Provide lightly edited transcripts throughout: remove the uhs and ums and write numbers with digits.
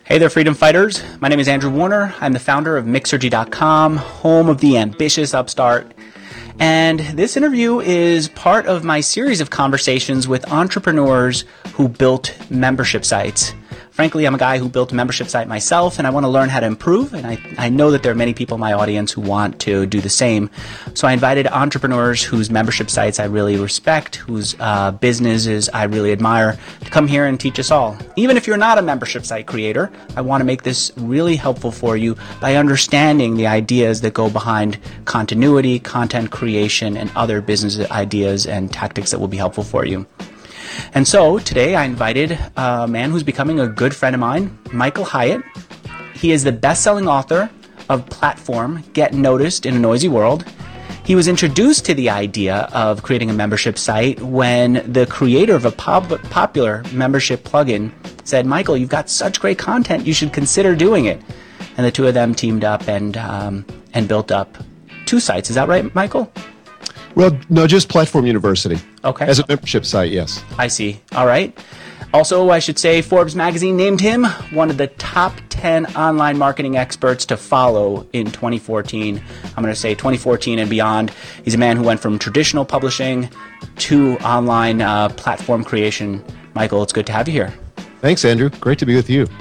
Hey there, freedom fighters. My name is Andrew Warner. I'm the founder of Mixergy.com, home of the ambitious upstart. And this interview is part of my series of conversations with entrepreneurs who built membership sites. Frankly, I'm a guy who built a membership site myself, and I want to learn how to improve, and I know that there are many people in my audience who want to do the same. So I invited entrepreneurs whose membership sites I really respect, whose businesses I really admire, to come here and teach us all. Even if you're not a membership site creator, I want to make this really helpful for you by understanding the ideas that go behind continuity, content creation, and other business ideas and tactics that will be helpful for you. And so today I invited a man who's becoming a good friend of mine, Michael Hyatt. He is the best-selling author of Platform, Get Noticed in a Noisy World. He was introduced to the idea of creating a membership site when the creator of a popular membership plugin said, Michael, you've got such great content, you should consider doing it. And the two of them teamed up and built up two sites. Is that right, Michael? Well, no, just Platform University. Okay. As a membership site, yes. I see. All right. Also, I should say Forbes magazine named him one of the top 10 online marketing experts to follow in 2014. I'm going to say 2014 and beyond. He's a man who went from traditional publishing to online platform creation. Michael, it's good to have you here. Thanks, Andrew. Great to be with you.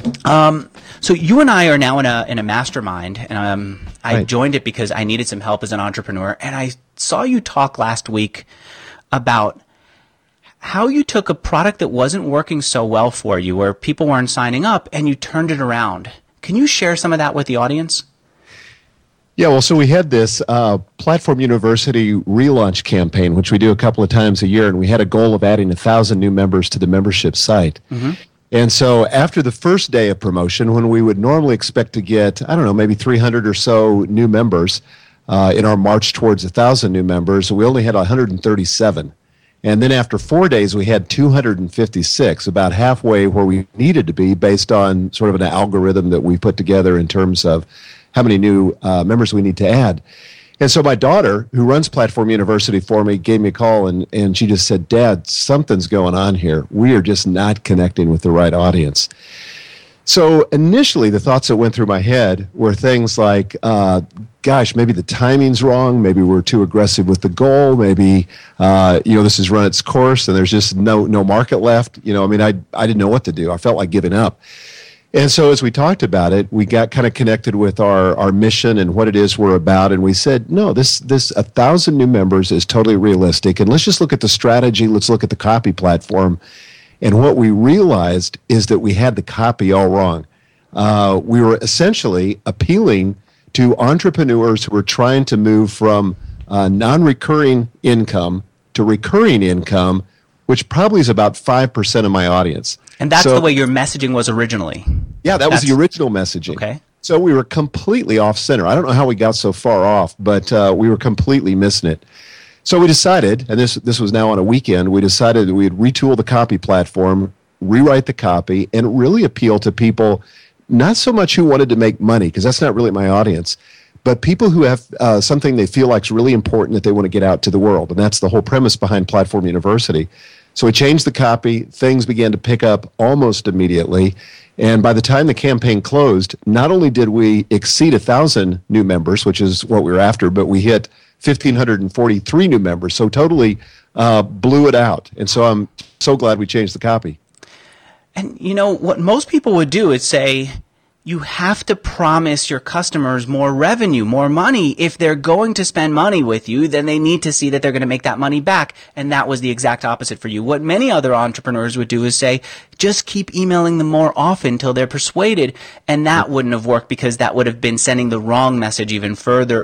So you and I are now in a mastermind, and I Right. joined it because I needed some help as an entrepreneur, and I saw you talk last week about how you took a product that wasn't working so well for you, where people weren't signing up, and you turned it around. Can you share some of that with the audience? Yeah, well, so we had this Platform University relaunch campaign, which we do a couple of times a year, and we had a goal of adding 1,000 new members to the membership site. Mm-hmm. And so after the first day of promotion, when we would normally expect to get, I don't know, maybe 300 or so new members in our march towards 1,000 new members, we only had 137. And then after 4 days, we had 256, about halfway where we needed to be based on sort of an algorithm that we put together in terms of how many new members we need to add. And so my daughter, who runs Platform University for me, gave me a call, and she just said, Dad, something's going on here. We are just not connecting with the right audience. So initially, the thoughts that went through my head were things like, gosh, maybe the timing's wrong. Maybe we're too aggressive with the goal. Maybe, this has run its course and there's just no market left. I didn't know what to do. I felt like giving up. And so as we talked about it, we got kind of connected with our mission and what it is we're about. And we said, no, this 1,000 new members is totally realistic. And let's just look at the strategy. Let's look at the copy platform. And what we realized is that we had the copy all wrong. We were essentially appealing to entrepreneurs who were trying to move from non-recurring income to recurring income, which probably is about 5% of my audience. And that's the way your messaging was originally. Yeah, that was the original messaging. Okay. So we were completely off center. I don't know how we got so far off, but we were completely missing it. So we decided, and this was now on a weekend, we decided that we'd retool the copy platform, rewrite the copy, and really appeal to people, not so much who wanted to make money, because that's not really my audience, but people who have something they feel like is really important that they want to get out to the world. And that's the whole premise behind Platform University. So we changed the copy. Things began to pick up almost immediately. And by the time the campaign closed, not only did we exceed 1,000 new members, which is what we were after, but we hit 1,543 new members. So totally blew it out. And so I'm so glad we changed the copy. And what most people would do is say, you have to promise your customers more revenue, more money. If they're going to spend money with you, then they need to see that they're going to make that money back. And that was the exact opposite for you. What many other entrepreneurs would do is say, just keep emailing them more often till they're persuaded. And that wouldn't have worked because that would have been sending the wrong message even further,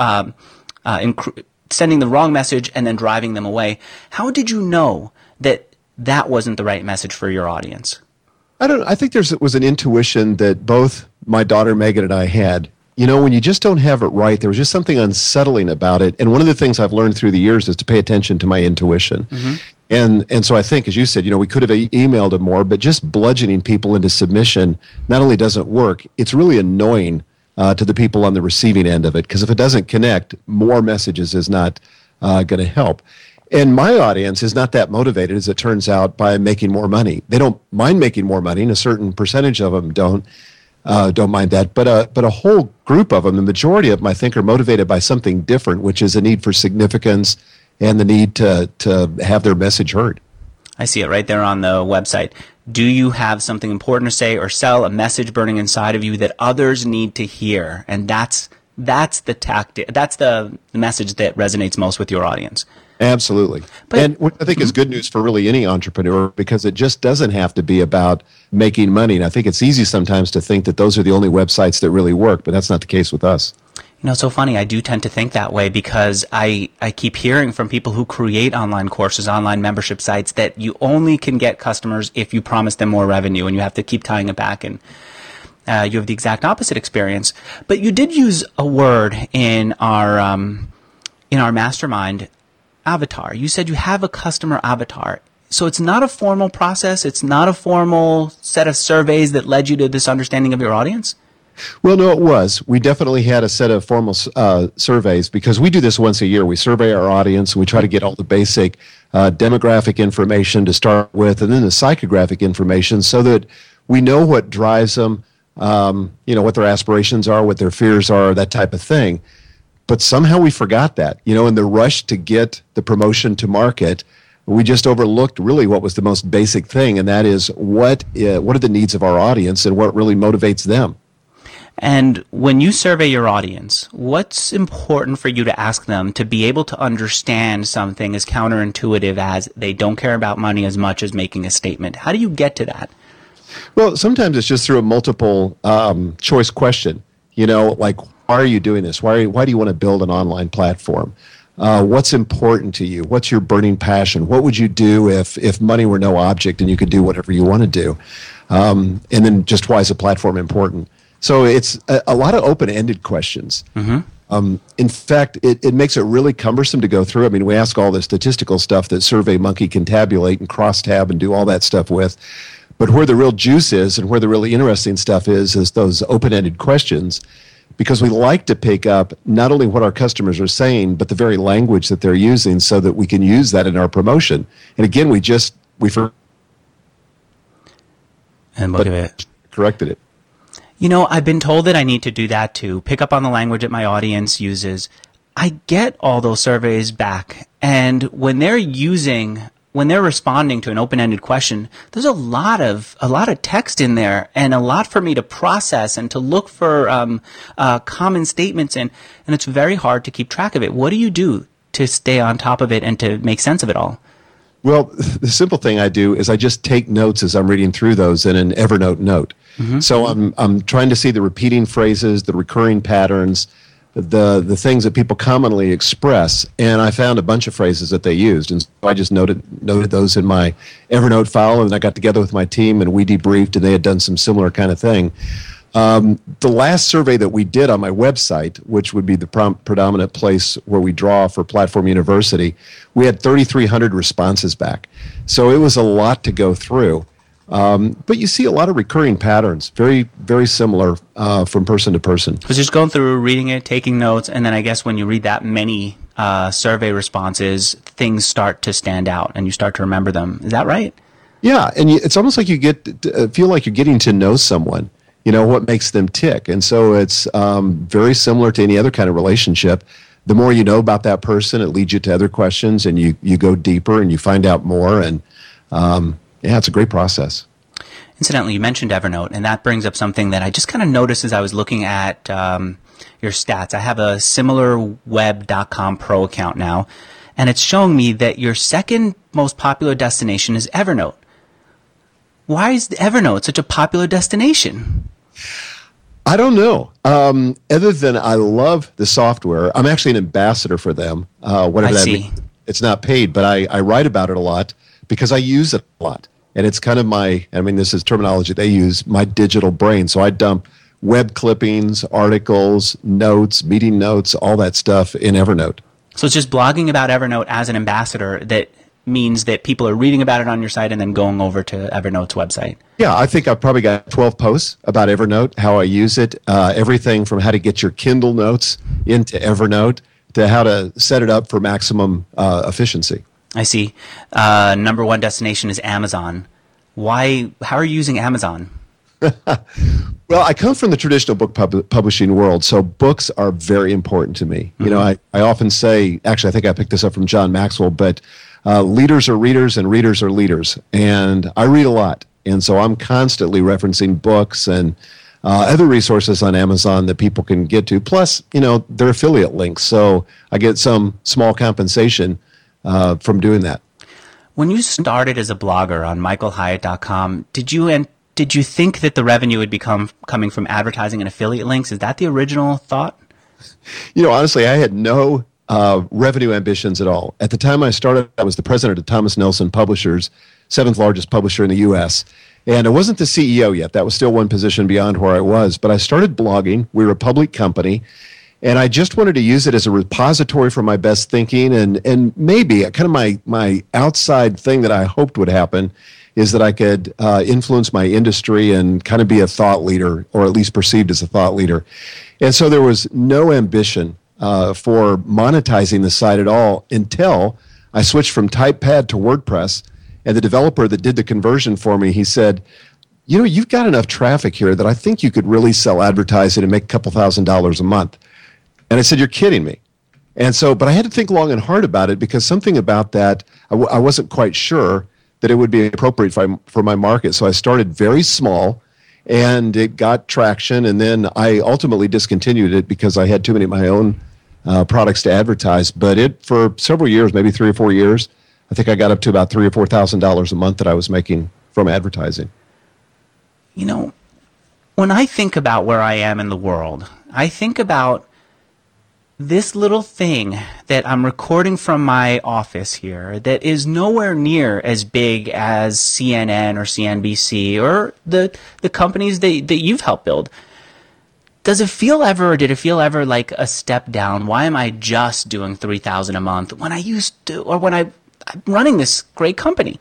sending the wrong message and then driving them away. How did you know that wasn't the right message for your audience? I think there was an intuition that both my daughter Megan and I had. When you just don't have it right, there was just something unsettling about it. And one of the things I've learned through the years is to pay attention to my intuition. Mm-hmm. And so I think, as you said, we could have emailed them more, but just bludgeoning people into submission not only doesn't work, it's really annoying to the people on the receiving end of it. Because if it doesn't connect, more messages is not going to help. And my audience is not that motivated, as it turns out, by making more money. They don't mind making more money, and a certain percentage of them don't mind that. But a whole group of them, the majority of them, I think, are motivated by something different, which is a need for significance and the need to have their message heard. I see it right there on the website. Do you have something important to say or sell, a message burning inside of you that others need to hear? And that's the tactic. That's the message that resonates most with your audience. Absolutely. And what I think is good news for really any entrepreneur, because it just doesn't have to be about making money. And I think it's easy sometimes to think that those are the only websites that really work, but that's not the case with us. You know, it's so funny. I do tend to think that way because I keep hearing from people who create online courses, online membership sites, that you only can get customers if you promise them more revenue, and you have to keep tying it back. And you have the exact opposite experience. But you did use a word in our mastermind, avatar. You said you have a customer avatar. So it's not a formal process. It's not a formal set of surveys that led you to this understanding of your audience? Well, no, it was. We definitely had a set of formal surveys, because we do this once a year. We survey our audience, and we try to get all the basic demographic information to start with, and then the psychographic information, so that we know what drives them, what their aspirations are, what their fears are, that type of thing. But somehow we forgot that. In the rush to get the promotion to market, we just overlooked really what was the most basic thing, and that is what are the needs of our audience and what really motivates them. And when you survey your audience, what's important for you to ask them to be able to understand something as counterintuitive as they don't care about money as much as making a statement? How do you get to that? Well, sometimes it's just through a multiple choice question. Like, why are you doing this? Why do you want to build an online platform? What's important to you? What's your burning passion? What would you do if money were no object and you could do whatever you want to do? And then just why is a platform important? So it's a lot of open-ended questions. Mm-hmm. In fact, it makes it really cumbersome to go through. I mean, we ask all the statistical stuff that SurveyMonkey can tabulate and crosstab and do all that stuff with. But where the real juice is and where the really interesting stuff is those open-ended questions, because we like to pick up not only what our customers are saying, but the very language that they're using, so that we can use that in our promotion. And again, we corrected it. I've been told that I need to do that too, pick up on the language that my audience uses. I get all those surveys back, and when they're responding to an open-ended question, there's a lot of text in there, and a lot for me to process and to look for common statements in, and it's very hard to keep track of it. What do you do to stay on top of it and to make sense of it all? Well, the simple thing I do is I just take notes as I'm reading through those in an Evernote note. Mm-hmm. So I'm trying to see the repeating phrases, the recurring patterns, the things that people commonly express, and I found a bunch of phrases that they used, and so I just noted those in my Evernote file, and I got together with my team and we debriefed, and they had done some similar kind of thing. The last survey that we did on my website, which would be the predominant place where we draw for Platform University, we had 3,300 responses back. So it was a lot to go through. But you see a lot of recurring patterns, very, very similar from person to person. I was just going through, reading it, taking notes, and then I guess when you read that many survey responses, things start to stand out and you start to remember them. Is that right? Yeah, and it's almost like you feel like you're getting to know someone. What makes them tick. And so it's very similar to any other kind of relationship. The more you know about that person, it leads you to other questions, and you go deeper and you find out more. And it's a great process. Incidentally, you mentioned Evernote, and that brings up something that I just kind of noticed as I was looking at your stats. I have a SimilarWeb.com Pro account now, and it's showing me that your second most popular destination is Evernote. Why is Evernote such a popular destination? I don't know. Other than I love the software, I'm actually an ambassador for them. Whatever that means. It's not paid, but I write about it a lot because I use it a lot. And it's kind of this is terminology they use, my digital brain. So I dump web clippings, articles, notes, meeting notes, all that stuff in Evernote. So it's just blogging about Evernote as an ambassador that means that people are reading about it on your site and then going over to Evernote's website. Yeah, I think I've probably got 12 posts about Evernote, how I use it, everything from how to get your Kindle notes into Evernote to how to set it up for maximum efficiency. I see. Number one destination is Amazon. Why? How are you using Amazon? Well, I come from the traditional book publishing world, so books are very important to me. Mm-hmm. You know, I often say, actually, I think I picked this up from John Maxwell, but leaders are readers and readers are leaders. And I read a lot. And so I'm constantly referencing books and other resources on Amazon that people can get to. Plus, you know, they're affiliate links. So I get some small compensation from doing that. When you started as a blogger on michaelhyatt.com, did you think that the revenue would become coming from advertising and affiliate links? Is that the original thought? You know, honestly, I had no revenue ambitions at all. At the time I started, I was the president of Thomas Nelson Publishers, seventh largest publisher in the U.S., and I wasn't the CEO yet. That was still one position beyond where I was. But I started blogging. We were a public company. And I just wanted to use it as a repository for my best thinking. And maybe kind of my outside thing that I hoped would happen is that I could influence my industry and kind of be a thought leader, or at least perceived as a thought leader. And so there was no ambition for monetizing the site at all until I switched from TypePad to WordPress. And the developer that did the conversion for me, he said, you know, you've got enough traffic here that I think you could really sell advertising and make a couple $1,000s a month. And I said, you're kidding me. And so, but I had to think long and hard about it because something about that, I wasn't quite sure that it would be appropriate for my market. So I started very small and it got traction. And then I ultimately discontinued it because I had too many of my own products to advertise. But for several years, maybe 3 or 4 years, I think I got up to about $3,000 or $4,000 a month that I was making from advertising. You know, when I think about where I am in the world, I think about this little thing that I'm recording from my office here that is nowhere near as big as CNN or CNBC or the companies that you've helped build. Did it feel ever like a step down? Why am I just doing $3,000 a month when I used to, or when I'm running this great company?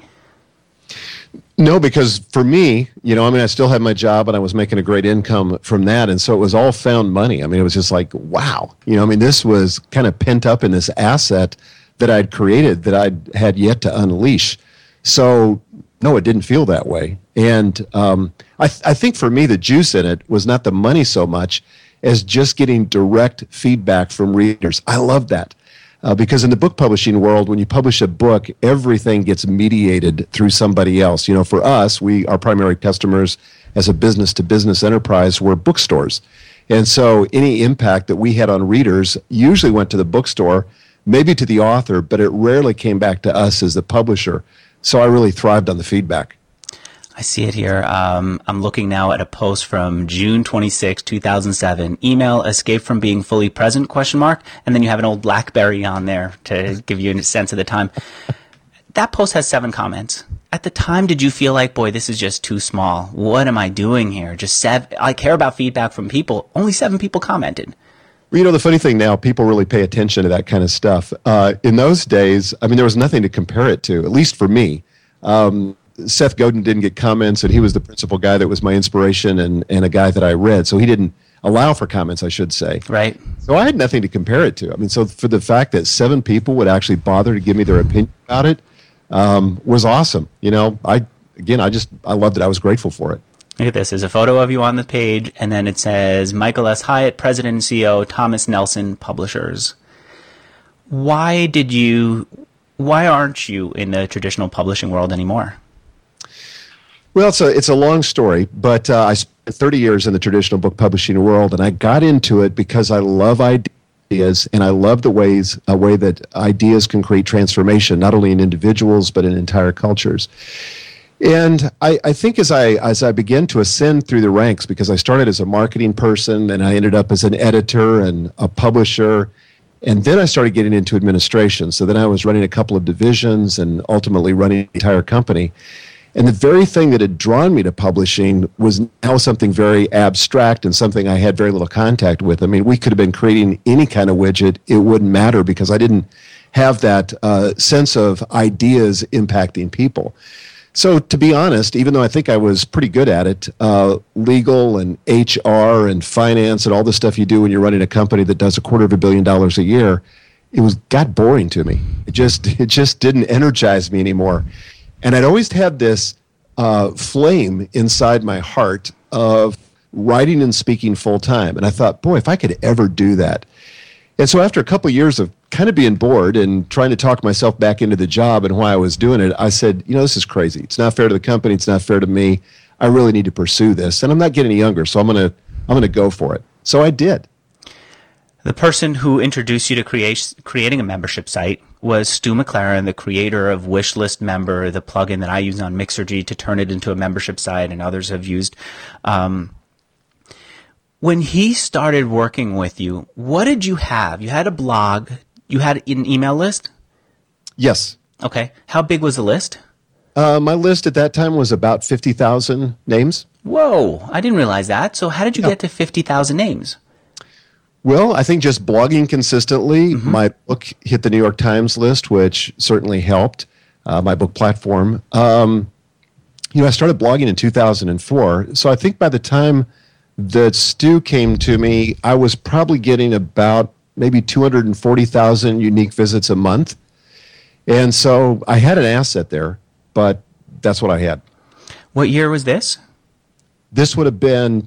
No, because for me, you know, I mean, I still had my job and I was making a great income from that. And so it was all found money. I mean, it was just like, wow. You know, I mean, this was kind of pent up in this asset that I'd created that I'd had yet to unleash. So, no, it didn't feel that way. And I think for me, the juice in it was not the money so much as just getting direct feedback from readers. I love that. Because in the book publishing world, when you publish a book, everything gets mediated through somebody else. You know, for us, our primary customers as a business-to-business enterprise were bookstores. And so any impact that we had on readers usually went to the bookstore, maybe to the author, but it rarely came back to us as the publisher. So I really thrived on the feedback. I see it here. I'm looking now at a post from June 26, 2007. Email, escape from being fully present, ? And then you have an old BlackBerry on there to give you a sense of the time. That post has 7 comments. At the time, did you feel like, boy, this is just too small? What am I doing here? Just 7. I care about feedback from people. Only 7 people commented. You know, the funny thing now, people really pay attention to that kind of stuff. In those days, I mean, there was nothing to compare it to, at least for me. Seth Godin didn't get comments, and he was the principal guy that was my inspiration and a guy that I read. So he didn't allow for comments, I should say. Right. So I had nothing to compare it to. I mean, so for the fact that 7 people would actually bother to give me their opinion about it was awesome. You know, I loved it. I was grateful for it. Look at this. There's a photo of you on the page, and then it says, Michael S. Hyatt, President and CEO, Thomas Nelson Publishers. Why aren't you in the traditional publishing world anymore? Well, it's a long story, but I spent 30 years in the traditional book publishing world, and I got into it because I love ideas, and I love a way that ideas can create transformation, not only in individuals, but in entire cultures. And I think as I began to ascend through the ranks, because I started as a marketing person, and I ended up as an editor and a publisher, and then I started getting into administration. So then I was running a couple of divisions and ultimately running the entire company. And the very thing that had drawn me to publishing was now something very abstract and something I had very little contact with. I mean, we could have been creating any kind of widget. It wouldn't matter because I didn't have that sense of ideas impacting people. So to be honest, even though I think I was pretty good at it, legal and HR and finance and all the stuff you do when you're running a company that does $250 million a year, got boring to me. It just didn't energize me anymore. And I'd always had this flame inside my heart of writing and speaking full time. And I thought, boy, if I could ever do that. And so after a couple of years of kind of being bored and trying to talk myself back into the job and why I was doing it, I said, this is crazy. It's not fair to the company. It's not fair to me. I really need to pursue this. And I'm not getting any younger, so I'm going to go for it. So I did. The person who introduced you to creating a membership site was Stu McLaren, the creator of Wishlist Member, the plugin that I use on Mixergy to turn it into a membership site, and others have used. When he started working with you, what did you have? You had a blog. You had an email list? Yes. Okay. How big was the list? My list at that time was about 50,000 names. Whoa. I didn't realize that. So how did you get to 50,000 names? Well, I think just blogging consistently. Mm-hmm. My book hit the New York Times list, which certainly helped, my book platform. I started blogging in 2004. So I think by the time that Stu came to me, I was probably getting about maybe 240,000 unique visits a month. And so I had an asset there, but that's what I had. What year was this? This would have been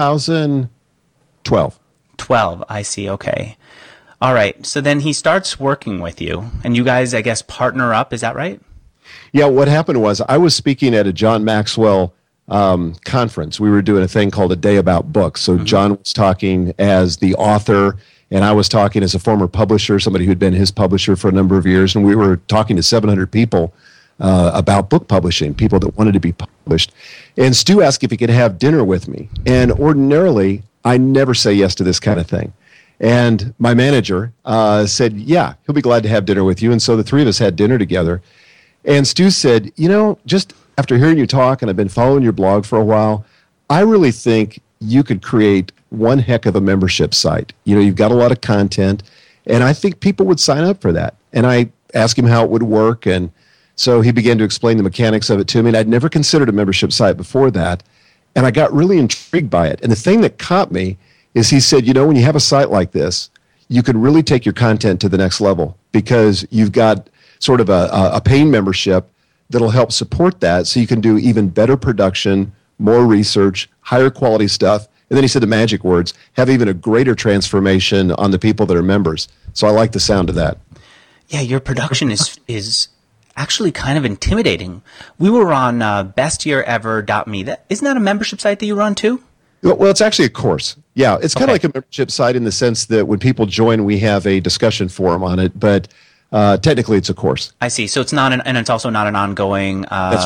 2012. 12, I see, okay. All right, so then he starts working with you, and you guys, I guess, partner up, is that right? Yeah, what happened was I was speaking at a John Maxwell conference. We were doing a thing called A Day About Books. So John was talking as the author, and I was talking as a former publisher, somebody who had been his publisher for a number of years, and we were talking to 700 people about book publishing, people that wanted to be published. And Stu asked if he could have dinner with me. And ordinarily, I never say yes to this kind of thing. And my manager said, yeah, he'll be glad to have dinner with you. And so the three of us had dinner together. And Stu said, just after hearing you talk, and I've been following your blog for a while, I really think you could create one heck of a membership site. You've got a lot of content, and I think people would sign up for that. And I asked him how it would work, and so he began to explain the mechanics of it to me. And I'd never considered a membership site before that, and I got really intrigued by it. And the thing that caught me is he said, when you have a site like this, you can really take your content to the next level because you've got sort of a paying membership that'll help support that so you can do even better production, more research, higher quality stuff. And then he said the magic words, have even a greater transformation on the people that are members. So I like the sound of that. Yeah, your production is actually kind of intimidating. We were on bestyearever.me. Isn't that a membership site that you run too? Well, it's actually a course. Yeah, it's kind of like a membership site in the sense that when people join, we have a discussion forum on it, but technically it's a course. I see. So it's not and it's also not an ongoing,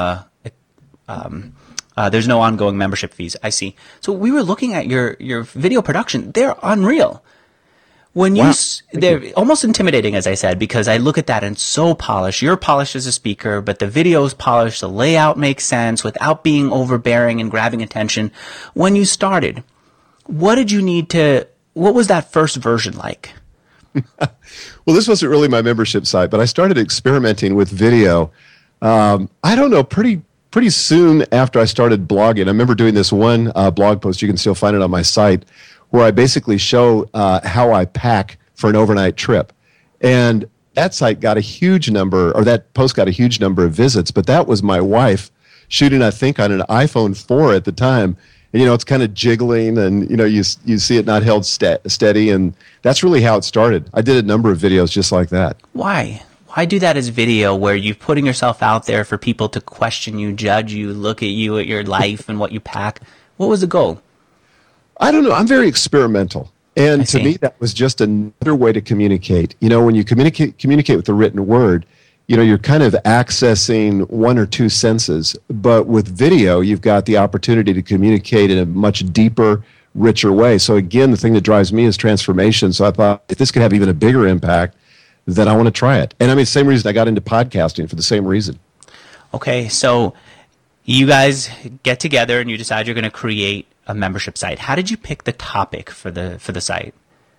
there's no ongoing membership fees. I see. So we were looking at your video production. They're unreal. They're almost intimidating, as I said, because I look at that and it's so polished. You're polished as a speaker, but the video's polished. The layout makes sense without being overbearing and grabbing attention. When you started, what was that first version like? Well, this wasn't really my membership site, but I started experimenting with video. I don't know, pretty soon after I started blogging. I remember doing this one blog post. You can still find it on my site, where I basically show how I pack for an overnight trip. And that site got a huge number, or that post got a huge number of visits, but that was my wife shooting, I think, on an iPhone 4 at the time. And, it's kind of jiggling, and, you see it not held steady, and that's really how it started. I did a number of videos just like that. Why? Why do that as video, where you're putting yourself out there for people to question you, judge you, look at you, at your life and what you pack? What was the goal? I don't know. I'm very experimental. And to me, that was just another way to communicate. When you communicate with the written word, you're kind of accessing one or two senses. But with video, you've got the opportunity to communicate in a much deeper, richer way. So again, the thing that drives me is transformation. So I thought, if this could have even a bigger impact, then I want to try it. And same reason I got into podcasting, for the same reason. Okay, so you guys get together and you decide you're going to create a membership site. How did you pick the topic for the site?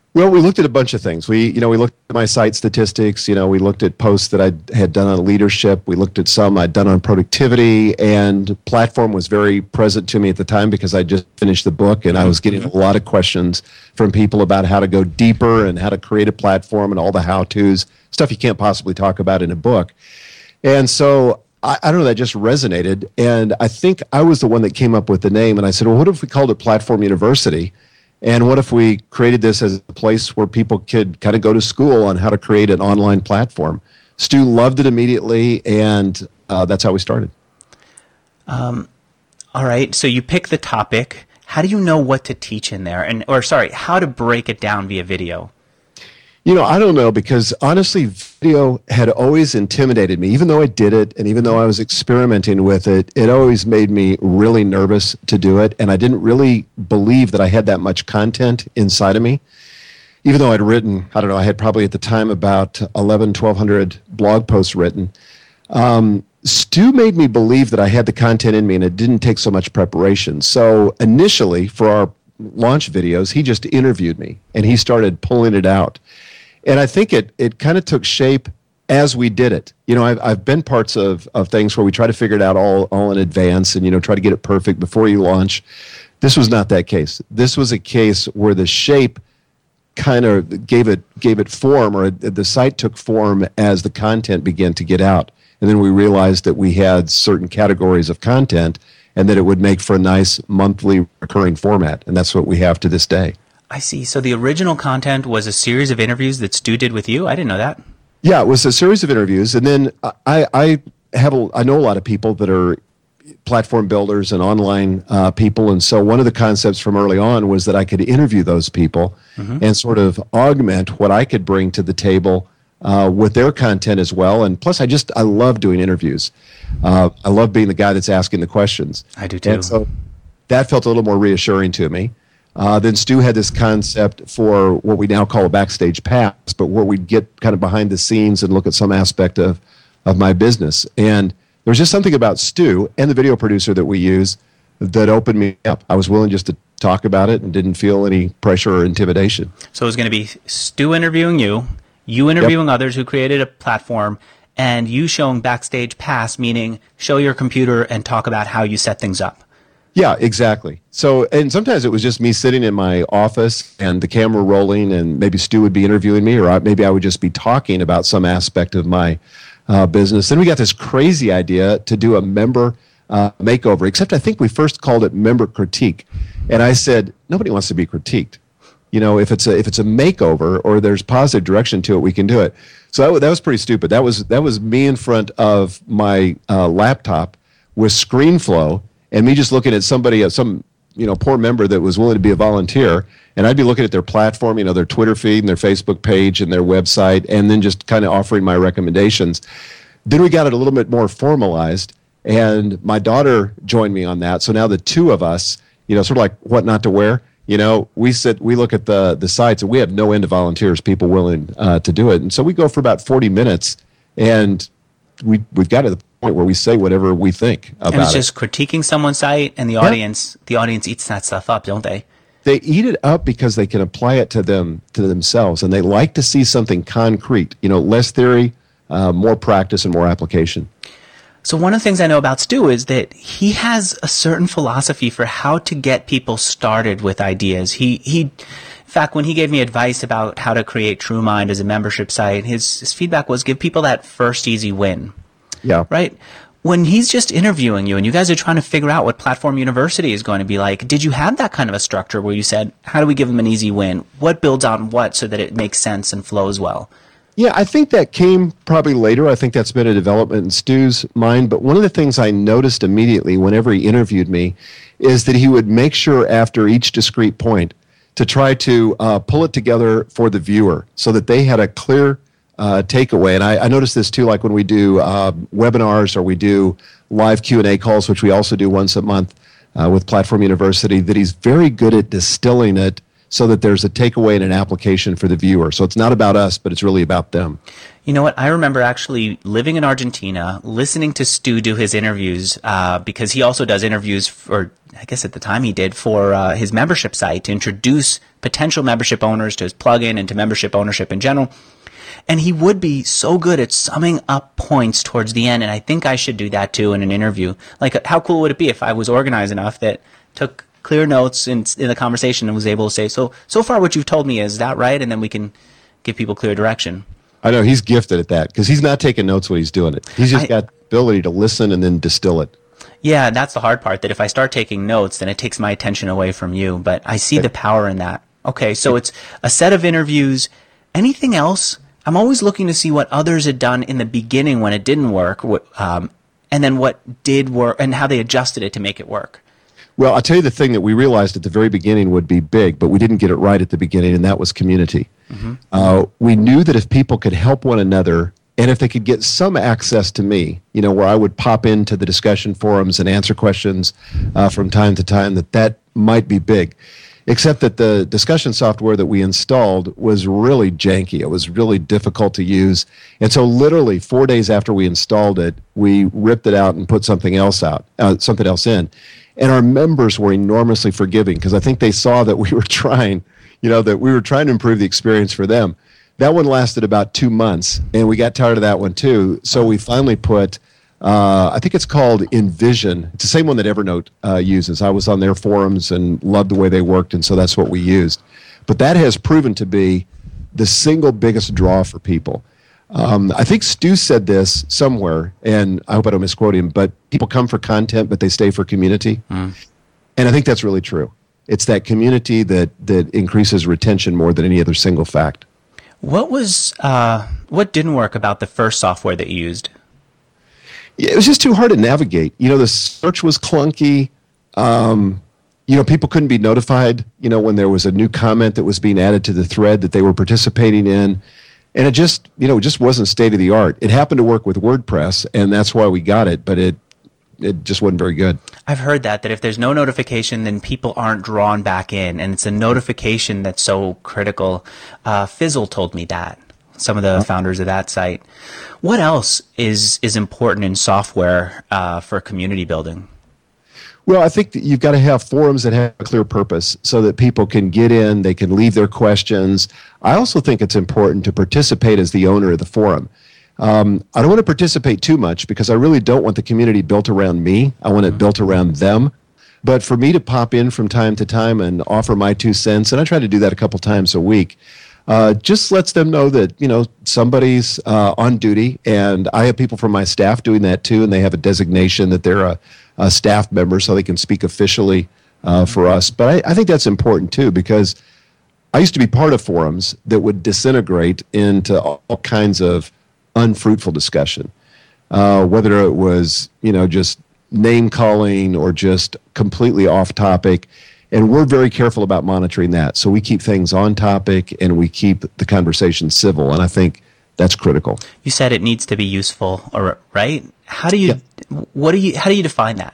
Well, we looked at a bunch of things. We looked at my site statistics. We looked at posts that I had done on leadership. We looked at some I'd done on productivity, and platform was very present to me at the time because I just finished the book, and I was getting a lot of questions from people about how to go deeper and how to create a platform and all the how-tos, stuff you can't possibly talk about in a book. And so I don't know, that just resonated, and I think I was the one that came up with the name, and I said, well, what if we called it Platform University? And what if we created this as a place where people could kind of go to school on how to create an online platform? Stu loved it immediately, and that's how we started. All right, so you pick the topic. How do you know what to teach in there? How to break it down via video? I don't know, because honestly, video had always intimidated me. Even though I did it, and even though I was experimenting with it, it always made me really nervous to do it. And I didn't really believe that I had that much content inside of me. Even though I'd written, I had probably at the time about 1,200 blog posts written. Stu made me believe that I had the content in me, and it didn't take so much preparation. So initially, for our launch videos, he just interviewed me, and he started pulling it out. And I think it kind of took shape as we did it. I've been parts of things where we try to figure it out all in advance and, try to get it perfect before you launch. This was not that case. This was a case where the shape kind of gave it form, or the site took form as the content began to get out. And then we realized that we had certain categories of content and that it would make for a nice monthly recurring format. And that's what we have to this day. I see. So the original content was a series of interviews that Stu did with you? I didn't know that. Yeah, it was a series of interviews. And then I know a lot of people that are platform builders and online people. And so one of the concepts from early on was that I could interview those people and sort of augment what I could bring to the table with their content as well. And plus, I love doing interviews. I love being the guy that's asking the questions. I do too. And so that felt a little more reassuring to me. Then Stu had this concept for what we now call a backstage pass, but where we'd get kind of behind the scenes and look at some aspect of my business. And there was just something about Stu and the video producer that we use that opened me up. I was willing just to talk about it and didn't feel any pressure or intimidation. So it was going to be Stu interviewing you interviewing others who created a platform, and you showing backstage pass, meaning show your computer and talk about how you set things up. Yeah, exactly. So, and sometimes it was just me sitting in my office and the camera rolling, and maybe Stu would be interviewing me, or maybe I would just be talking about some aspect of my business. Then we got this crazy idea to do a member makeover, except I think we first called it member critique. And I said, nobody wants to be critiqued. If it's a makeover or there's positive direction to it, we can do it. So that was pretty stupid. That was me in front of my laptop with ScreenFlow, and me just looking at somebody, some poor member that was willing to be a volunteer, and I'd be looking at their platform, their Twitter feed and their Facebook page and their website, and then just kind of offering my recommendations. Then we got it a little bit more formalized, and my daughter joined me on that. So now the two of us, sort of like what not to wear. We look at the sites, and we have no end of volunteers, people willing to do it. And so we go for about 40 minutes, and we've got to the point where we say whatever we think about it. And it's just critiquing someone's site, and the audience eats that stuff up, don't they? They eat it up because they can apply it to themselves, and they like to see something concrete. Less theory, more practice, and more application. So one of the things I know about Stu is that he has a certain philosophy for how to get people started with ideas. In fact, when he gave me advice about how to create TrueMind as a membership site, his feedback was give people that first easy win. Yeah. Right? When he's just interviewing you and you guys are trying to figure out what Platform University is going to be like, did you have that kind of a structure where you said, how do we give them an easy win? What builds on what so that it makes sense and flows well? Yeah, I think that came probably later. I think that's been a development in Stu's mind. But one of the things I noticed immediately whenever he interviewed me is that he would make sure after each discrete point to try to pull it together for the viewer so that they had a clear takeaway. And I noticed this too, like when we do webinars or we do live Q&A calls, which we also do once a month with Platform University, that he's very good at distilling it so that there's a takeaway and an application for the viewer. So it's not about us, but it's really about them. You know what? I remember actually living in Argentina, listening to Stu do his interviews, because he also does interviews for, I guess at the time he did, for his membership site to introduce potential membership owners to his plugin and to membership ownership in general. And he would be so good at summing up points towards the end, and I think I should do that too in an interview. Like, how cool would it be if I was organized enough that took clear notes in the conversation and was able to say, so far what you've told me, is that right? And then we can give people clear direction. I know he's gifted at that because he's not taking notes when he's doing it. He's just got the ability to listen and then distill it. Yeah, that's the hard part, that if I start taking notes, then it takes my attention away from you. But I see the power in that. Okay, so it's a set of interviews. Anything else? I'm always looking to see what others had done in the beginning when it didn't work, and then what did work and how they adjusted it to make it work. Well, I'll tell you the thing that we realized at the very beginning would be big, but we didn't get it right at the beginning, and that was community. Mm-hmm. We knew that if people could help one another, and if they could get some access to me, where I would pop into the discussion forums and answer questions from time to time, that might be big. Except that the discussion software that we installed was really janky. It was really difficult to use. And so literally 4 days after we installed it, we ripped it out and put something else in. And our members were enormously forgiving because I think they saw that we were trying, to improve the experience for them. That one lasted about 2 months, and we got tired of that one too. So we finally put, I think it's called Envision. It's the same one that Evernote uses. I was on their forums and loved the way they worked, and so that's what we used. But that has proven to be the single biggest draw for people. I think Stu said this somewhere, and I hope I don't misquote him, but people come for content, but they stay for community. And I think that's really true. It's that community that increases retention more than any other single fact. What didn't work about the first software that you used? Yeah, it was just too hard to navigate. The search was clunky. People couldn't be notified, when there was a new comment that was being added to the thread that they were participating in. And it just wasn't state of the art. It happened to work with WordPress, and that's why we got it, but it just wasn't very good. I've heard that if there's no notification, then people aren't drawn back in, and it's a notification that's so critical. Fizzle told me that, some of the founders of that site. What else is important in software for community building? Well, I think that you've got to have forums that have a clear purpose so that people can get in, they can leave their questions. I also think it's important to participate as the owner of the forum. I don't want to participate too much because I really don't want the community built around me. I want it built around them. But for me to pop in from time to time and offer my 2 cents, and I try to do that a couple times a week, just lets them know that, somebody's on duty, and I have people from my staff doing that too, and they have a designation that they're a staff member so they can speak officially for us. But I think that's important too because I used to be part of forums that would disintegrate into all kinds of unfruitful discussion, whether it was, just name calling or just completely off topic. And we're very careful about monitoring that. So we keep things on topic and we keep the conversation civil. And I think that's critical. You said it needs to be useful, right? How do you define that?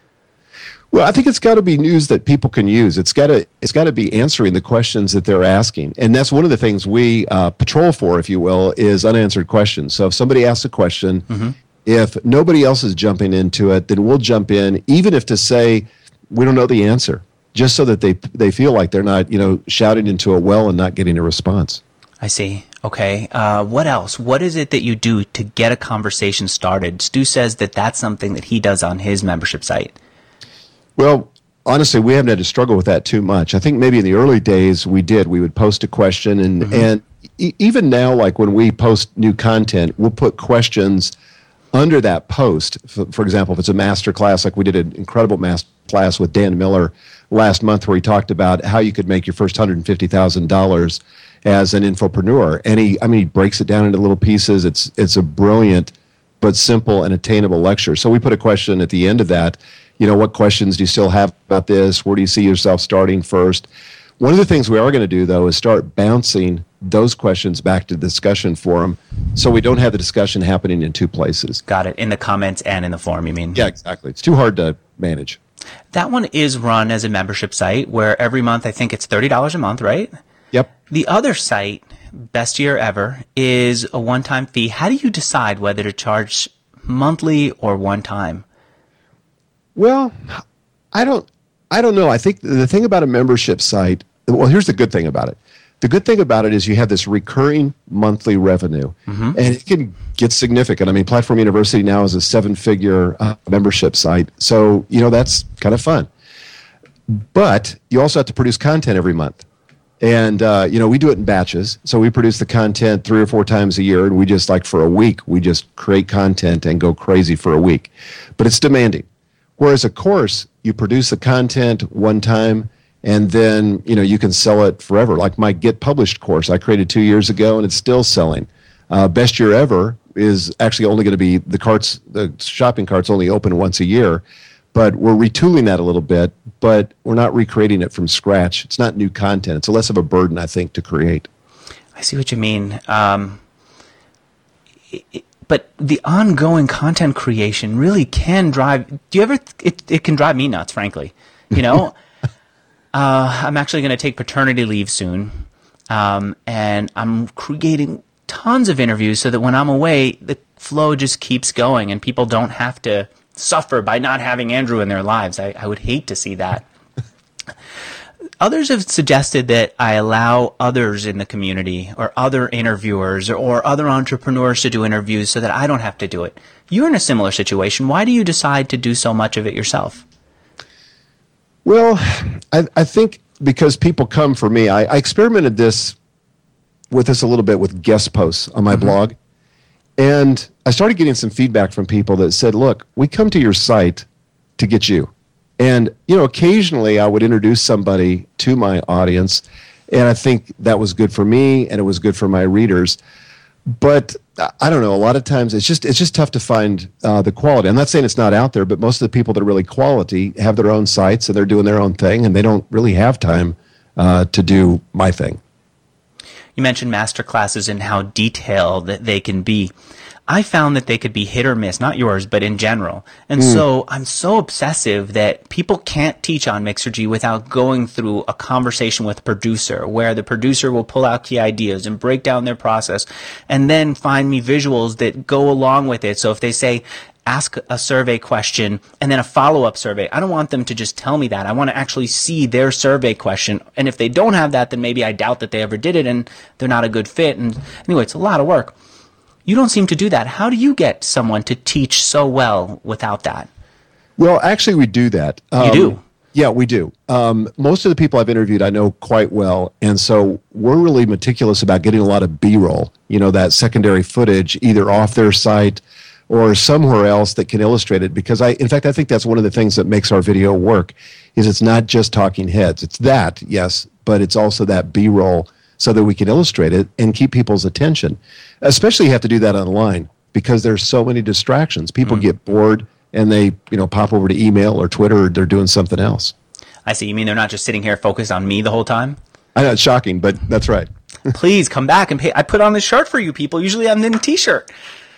Well, I think it's got to be news that people can use. It's got to be answering the questions that they're asking. And that's one of the things we patrol for, if you will, is unanswered questions. So if somebody asks a question, if nobody else is jumping into it, then we'll jump in, even if to say we don't know the answer, just so that they feel like they're not, shouting into a well and not getting a response. I see. Okay. What else? What is it that you do to get a conversation started? Stu says that that's something that he does on his membership site. Well, honestly, we haven't had to struggle with that too much. I think maybe in the early days we did. We would post a question, and even now, like when we post new content, we'll put questions under that post. For example, if it's a master class, like we did an incredible master class with Dan Miller last month where he talked about how you could make your first $150,000 as an infopreneur. And he breaks it down into little pieces. It's a brilliant but simple and attainable lecture. So we put a question at the end of that. What questions do you still have about this? Where do you see yourself starting first? One of the things we are going to do, though, is start bouncing those questions back to the discussion forum so we don't have the discussion happening in 2 places. Got it. In the comments and in the forum, you mean? Yeah, exactly. It's too hard to manage. That one is run as a membership site where every month, I think it's $30 a month, right? Yep. The other site, Best Year Ever, is a one-time fee. How do you decide whether to charge monthly or one time? Well, I don't know. I think the thing about a membership site, well, here's the good thing about it. The good thing about it is you have this recurring monthly revenue, and it can get significant. I mean, Platform University now is a 7-figure membership site, so that's kind of fun. But you also have to produce content every month, and we do it in batches. So we produce the content 3 or 4 times a year, and we just for a week we just create content and go crazy for a week. But it's demanding. Whereas a course, you produce the content one time, and then you can sell it forever. Like my Get Published course I created 2 years ago, and it's still selling. Best Year Ever is actually only going to be the shopping cart's only open once a year, but we're retooling that a little bit. But we're not recreating it from scratch. It's not new content. It's less of a burden, I think, to create. I see what you mean. But the ongoing content creation really can drive. Do you ever? It can drive me nuts, frankly. I'm actually going to take paternity leave soon, and I'm creating tons of interviews so that when I'm away, the flow just keeps going, and people don't have to suffer by not having Andrew in their lives. I would hate to see that. Others have suggested that I allow others in the community or other interviewers or other entrepreneurs to do interviews so that I don't have to do it. You're in a similar situation. Why do you decide to do so much of it yourself? Well, I think because people come for me. I experimented with this a little bit with guest posts on my blog. And I started getting some feedback from people that said, look, we come to your site to get you. And, occasionally I would introduce somebody to my audience, and I think that was good for me and it was good for my readers. But I don't know, a lot of times it's just tough to find the quality. I'm not saying it's not out there, but most of the people that are really quality have their own sites and they're doing their own thing, and they don't really have time to do my thing. You mentioned master classes and how detailed that they can be. I found that they could be hit or miss, not yours, but in general. And so I'm so obsessive that people can't teach on Mixergy without going through a conversation with a producer where the producer will pull out key ideas and break down their process and then find me visuals that go along with it. So if they say, ask a survey question and then a follow-up survey, I don't want them to just tell me that. I want to actually see their survey question. And if they don't have that, then maybe I doubt that they ever did it and they're not a good fit. And anyway, it's a lot of work. You don't seem to do that. How do you get someone to teach so well without that? Well, actually, we do that. You do? Yeah, we do. Most of the people I've interviewed I know quite well, and so we're really meticulous about getting a lot of B-roll, that secondary footage, either off their site or somewhere else that can illustrate it, because in fact, I think that's one of the things that makes our video work, is it's not just talking heads. It's that, yes, but it's also that B-roll so that we can illustrate it and keep people's attention. Especially you have to do that online because there's so many distractions. People get bored and they, pop over to email or Twitter, or they're doing something else. I see. You mean they're not just sitting here focused on me the whole time? I know, it's shocking, but that's right. Please come back and pay. I put on this shirt for you people. Usually I'm in a t-shirt.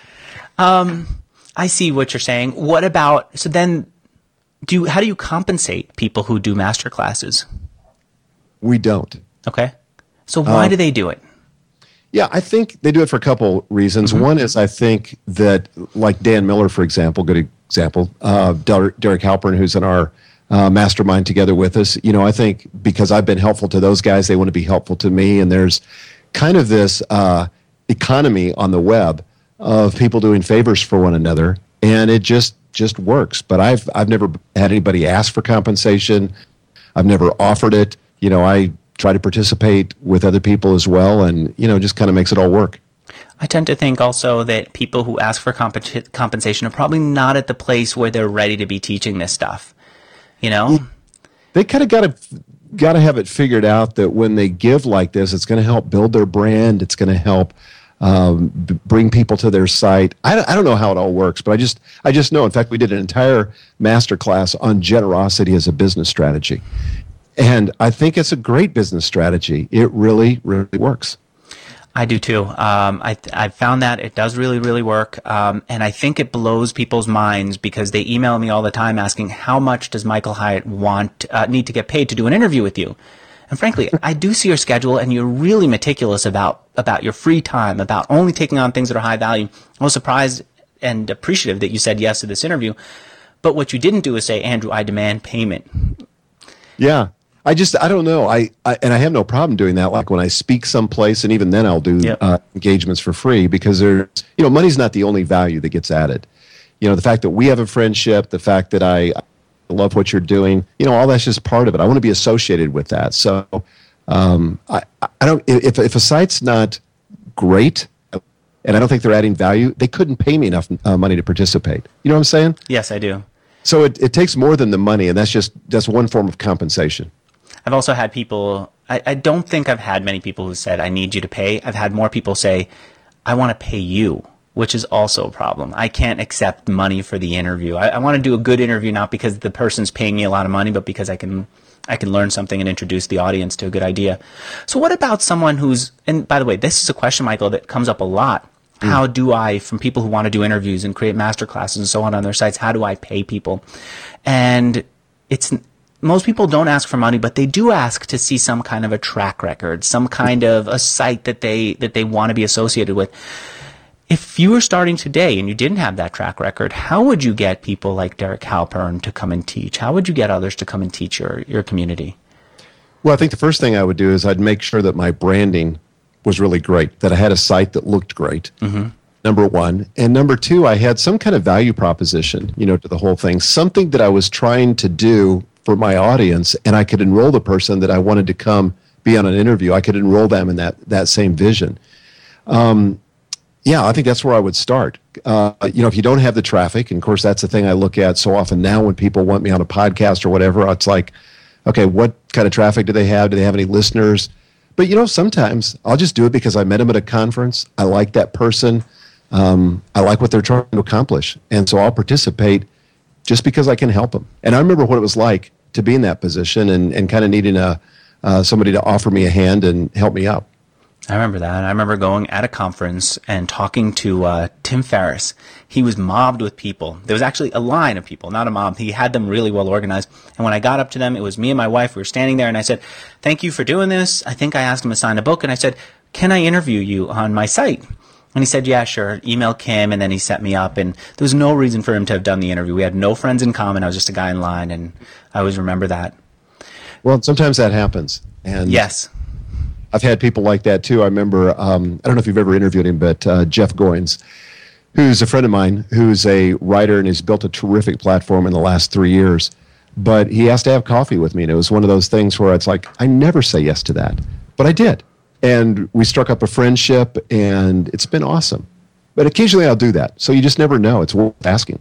I see what you're saying. What about, so then how do you compensate people who do master classes? We don't. Okay. So why do they do it? Yeah, I think they do it for a couple reasons. One is I think that, like Dan Miller, for example, good example, Derek Halpern, who's in our mastermind together with us, I think because I've been helpful to those guys, they want to be helpful to me. And there's kind of this economy on the web of people doing favors for one another, and it just works. But I've never had anybody ask for compensation. I've never offered it. I try to participate with other people as well, and just kind of makes it all work. I tend to think also that people who ask for compensation are probably not at the place where they're ready to be teaching this stuff. They kind of got to have it figured out that when they give like this, it's going to help build their brand. It's going to help bring people to their site. I don't know how it all works, but I just know. In fact, we did an entire masterclass on generosity as a business strategy. And I think it's a great business strategy. It really, really works. I do too. I've found that it does really, really work. And I think it blows people's minds because they email me all the time asking, how much does Michael Hyatt need to get paid to do an interview with you? And frankly, I do see your schedule and you're really meticulous about your free time, about only taking on things that are high value. I was surprised and appreciative that you said yes to this interview. But what you didn't do is say, Andrew, I demand payment. Yeah. I don't know. I have no problem doing that. Like when I speak someplace, and even then I'll do engagements for free because money's not the only value that gets added. The fact that we have a friendship, the fact that I love what you're doing, all that's just part of it. I want to be associated with that. So I don't. If a site's not great, and I don't think they're adding value, they couldn't pay me enough money to participate. You know what I'm saying? Yes, I do. So it takes more than the money, and that's one form of compensation. I've also had people, I don't think I've had many people who said, I need you to pay. I've had more people say, I want to pay you, which is also a problem. I can't accept money for the interview. I want to do a good interview, not because the person's paying me a lot of money, but because I can learn something and introduce the audience to a good idea. So what about someone and by the way, this is a question, Michael, that comes up a lot. How do I, from people who want to do interviews and create master classes and so on their sites, how do I pay people? And most people don't ask for money, but they do ask to see some kind of a track record, some kind of a site that they want to be associated with. If you were starting today and you didn't have that track record, how would you get people like Derek Halpern to come and teach? How would you get others to come and teach your community? Well, I think the first thing I would do is I'd make sure that my branding was really great, that I had a site that looked great, number one. And number two, I had some kind of value proposition, to the whole thing, something that I was trying to do for my audience, and I could enroll the person that I wanted to come be on an interview. I could enroll them in that same vision. I think that's where I would start. If you don't have the traffic, and of course that's the thing I look at so often now when people want me on a podcast or whatever, it's like, okay, what kind of traffic do they have? Do they have any listeners? But, sometimes I'll just do it because I met them at a conference. I like that person. I like what they're trying to accomplish. And so I'll participate just because I can help them. And I remember what it was like to be in that position and kind of needing somebody to offer me a hand and help me out. I remember that. I remember going at a conference and talking to Tim Ferriss. He was mobbed with people. There was actually a line of people, not a mob. He had them really well organized. And when I got up to them, it was me and my wife. We were standing there, and I said, thank you for doing this. I think I asked him to sign a book, and I said, can I interview you on my site? And he said, yeah, sure. Email Kim, and then he set me up. And there was no reason for him to have done the interview. We had no friends in common. I was just a guy in line, and I always remember that. Well, sometimes that happens. And yes. I've had people like that too. I remember, I don't know if you've ever interviewed him, but Jeff Goins, who's a friend of mine, who's a writer and has built a terrific platform in the last 3 years. But he asked to have coffee with me, and it was one of those things where it's like, I never say yes to that. But I did. And we struck up a friendship, and it's been awesome. But occasionally I'll do that. So you just never know. It's worth asking.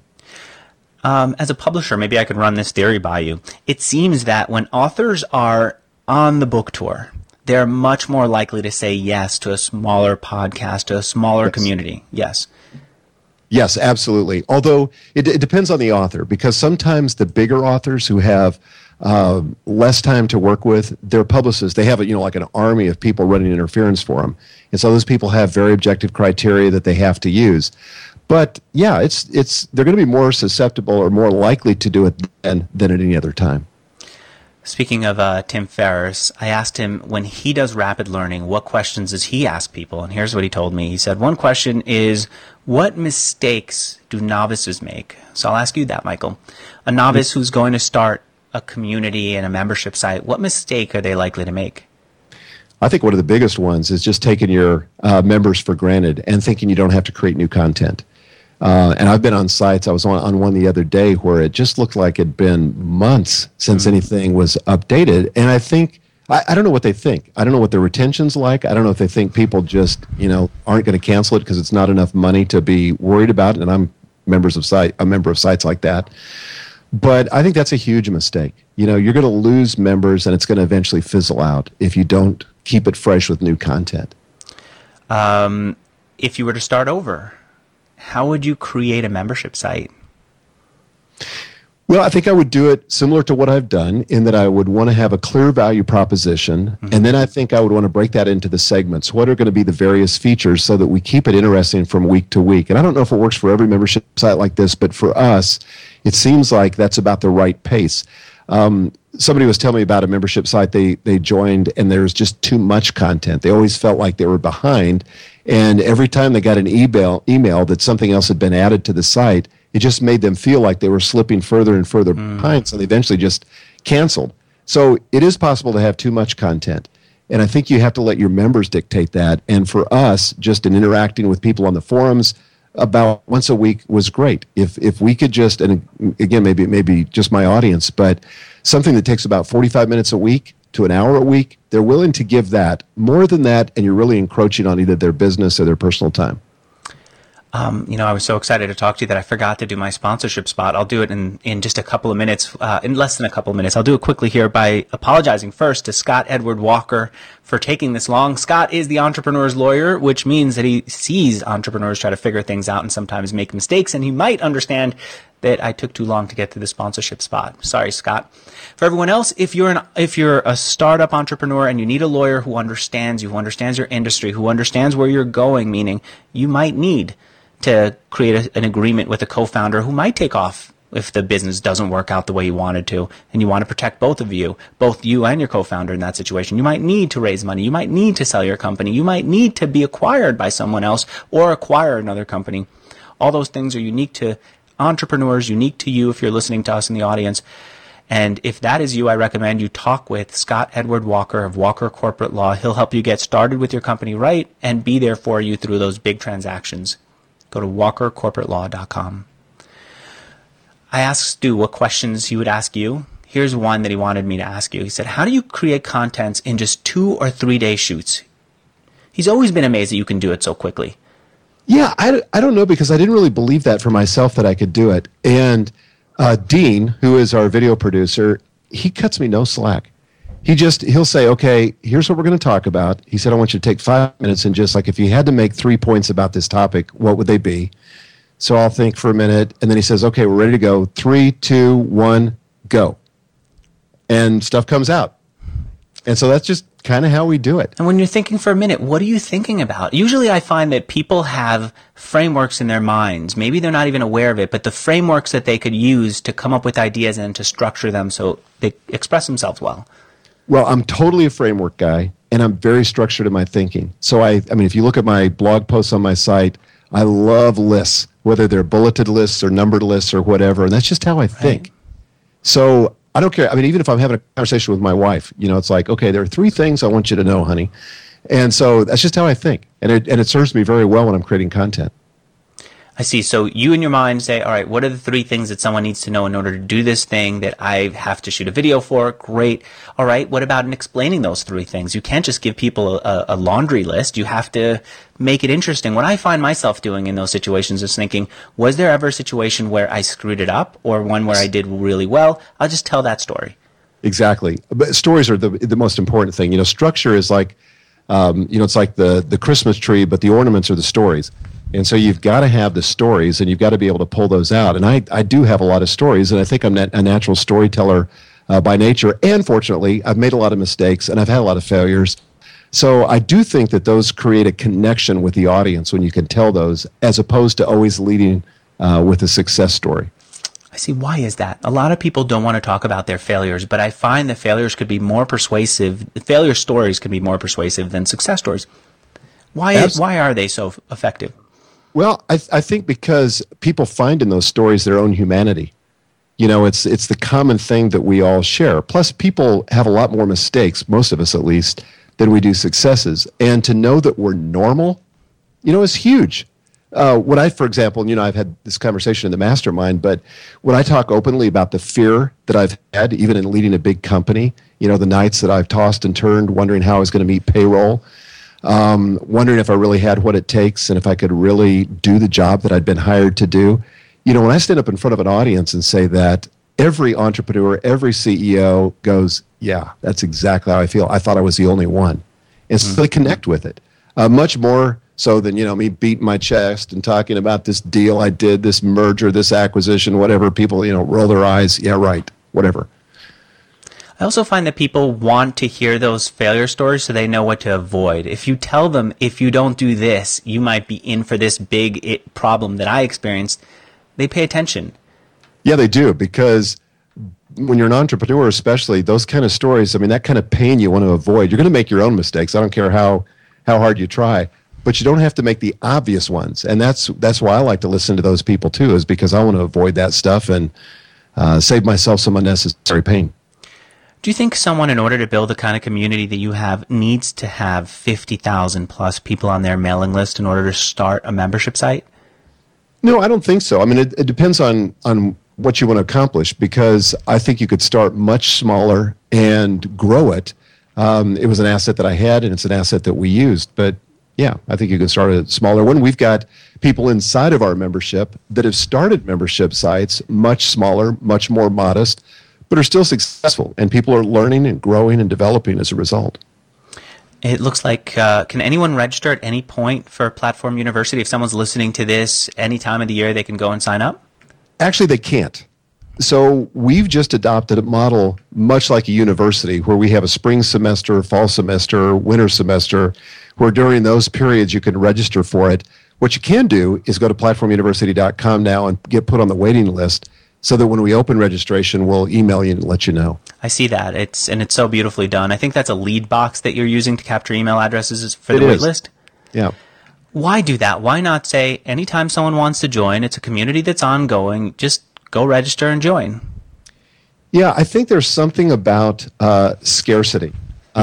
As a publisher, maybe I could run this theory by you. It seems that when authors are on the book tour, they're much more likely to say yes to a smaller podcast, to a smaller community. Yes. Yes, absolutely. Although it depends on the author, because sometimes the bigger authors who have less time to work with, their publicists, they have like an army of people running interference for them. And so those people have very objective criteria that they have to use. But yeah, they're going to be more susceptible or more likely to do it than at any other time. Speaking of Tim Ferriss, I asked him when he does rapid learning, what questions does he ask people? And here's what he told me. He said, one question is, what mistakes do novices make? So I'll ask you that, Michael. A novice who's going to start a community and a membership site, what mistake are they likely to make? I think one of the biggest ones is just taking your members for granted and thinking you don't have to create new content. And I've been on sites. I was on one the other day where it just looked like it'd been months since anything was updated. And I think, I don't know what they think. I don't know what their retention's like. I don't know if they think people just, aren't going to cancel it because it's not enough money to be worried about. And I'm a member of sites like that. But I think that's a huge mistake. You're going to lose members and it's going to eventually fizzle out if you don't keep it fresh with new content. If you were to start over, how would you create a membership site? Well, I think I would do it similar to what I've done in that I would want to have a clear value proposition. Mm-hmm. And then I think I would want to break that into the segments. What are going to be the various features so that we keep it interesting from week to week? And I don't know if it works for every membership site like this, but for us, it seems like that's about the right pace. Somebody was telling me about a membership site they joined, and there was just too much content. They always felt like they were behind. And every time they got an email that something else had been added to the site, it just made them feel like they were slipping further and further behind, so they eventually just canceled. So it is possible to have too much content, and I think you have to let your members dictate that. And for us, just in interacting with people on the forums, about once a week was great. If we could just, and again, maybe just my audience, but something that takes about 45 minutes a week to an hour a week, they're willing to give that. More than that, and you're really encroaching on either their business or their personal time. I was so excited to talk to you that I forgot to do my sponsorship spot. I'll do it in just a couple of minutes, in less than a couple of minutes. I'll do it quickly here by apologizing first to Scott Edward Walker for taking this long. Scott is the entrepreneur's lawyer, which means that he sees entrepreneurs try to figure things out and sometimes make mistakes, and he might understand that I took too long to get to the sponsorship spot. Sorry, Scott. For everyone else, if you're a startup entrepreneur and you need a lawyer who understands you, who understands your industry, who understands where you're going, meaning you might need to create an agreement with a co-founder who might take off if the business doesn't work out the way you wanted to, and you want to protect both you and your co-founder in that situation. You might need to raise money. You might need to sell your company. You might need to be acquired by someone else or acquire another company. All those things are unique to entrepreneurs, unique to you if you're listening to us in the audience. And if that is you, I recommend you talk with Scott Edward Walker of Walker Corporate Law. He'll help you get started with your company right and be there for you through those big transactions. Go to walkercorporatelaw.com. I asked Stu what questions he would ask you. Here's one that he wanted me to ask you. He said, how do you create contents in just 2 or 3 day shoots? He's always been amazed that you can do it so quickly. Yeah, I don't know, because I didn't really believe that for myself that I could do it. And Dean, who is our video producer, he cuts me no slack. He'll say, okay, here's what we're going to talk about. He said, I want you to take 5 minutes and just, like, if you had to make 3 points about this topic, what would they be? So I'll think for a minute, and then he says, okay, we're ready to go. 3, 2, 1, go. And stuff comes out. And so that's just kind of how we do it. And when you're thinking for a minute, what are you thinking about? Usually I find that people have frameworks in their minds. Maybe they're not even aware of it, but the frameworks that they could use to come up with ideas and to structure them so they express themselves well. Well, I'm totally a framework guy, and I'm very structured in my thinking. So I mean, if you look at my blog posts on my site, I love lists, whether they're bulleted lists or numbered lists or whatever, and that's just how I think. Right. So I don't care. I mean, even if I'm having a conversation with my wife, it's like, okay, there are 3 things I want you to know, honey. And so that's just how I think, and it serves me very well when I'm creating content. I see. So you in your mind say, all right, what are the 3 things that someone needs to know in order to do this thing that I have to shoot a video for? Great. All right, what about in explaining those 3 things? You can't just give people a laundry list. You have to make it interesting. What I find myself doing in those situations is thinking, was there ever a situation where I screwed it up or one where I did really well? I'll just tell that story. Exactly. But stories are the most important thing. Structure is like, it's like the Christmas tree, but the ornaments are the stories. And so you've got to have the stories, and you've got to be able to pull those out. And I do have a lot of stories, and I think I'm a natural storyteller by nature. And fortunately, I've made a lot of mistakes, and I've had a lot of failures. So I do think that those create a connection with the audience when you can tell those, as opposed to always leading with a success story. I see. Why is that? A lot of people don't want to talk about their failures, but I find that failures could be more persuasive. Failure stories can be more persuasive than success stories. Why are they so effective? Well, I think because people find in those stories their own humanity. It's the common thing that we all share. Plus, people have a lot more mistakes, most of us at least, than we do successes. And to know that we're normal, is huge. When I, for example, I've had this conversation in the mastermind, but when I talk openly about the fear that I've had, even in leading a big company, the nights that I've tossed and turned, wondering how I was going to meet payroll, wondering if I really had what it takes and if I could really do the job that I'd been hired to do. When I stand up in front of an audience and say that, every entrepreneur, every CEO goes, yeah, that's exactly how I feel. I thought I was the only one. And so they connect with it much more So then, me beating my chest and talking about this deal I did, this merger, this acquisition, whatever, people, roll their eyes. Yeah, right, whatever. I also find that people want to hear those failure stories so they know what to avoid. If you tell them, if you don't do this, you might be in for this big problem that I experienced, they pay attention. Yeah, they do, because when you're an entrepreneur, especially, those kind of stories, that kind of pain you want to avoid. You're going to make your own mistakes. I don't care how hard you try, but you don't have to make the obvious ones. And that's why I like to listen to those people too, is because I want to avoid that stuff and save myself some unnecessary pain. Do you think someone, in order to build the kind of community that you have, needs to have 50,000 plus people on their mailing list in order to start a membership site? No, I don't think so. It depends on what you want to accomplish, because I think you could start much smaller and grow it. It was an asset that I had, and it's an asset that we used. But yeah, I think you can start a smaller one. We've got people inside of our membership that have started membership sites much smaller, much more modest, but are still successful, and people are learning and growing and developing as a result. It looks like, can anyone register at any point for Platform University? If someone's listening to this any time of the year, they can go and sign up? Actually, they can't. So we've just adopted a model much like a university, where we have a spring semester, fall semester, winter semester, where during those periods you can register for it. What you can do is go to platformuniversity.com now and get put on the waiting list, so that when we open registration, we'll email you and let you know. I see that. It's so beautifully done. I think that's a lead box that you're using to capture email addresses for the wait list. Yeah. Why do that? Why not say, anytime someone wants to join, it's a community that's ongoing, just go register and join? Yeah, I think there's something about scarcity.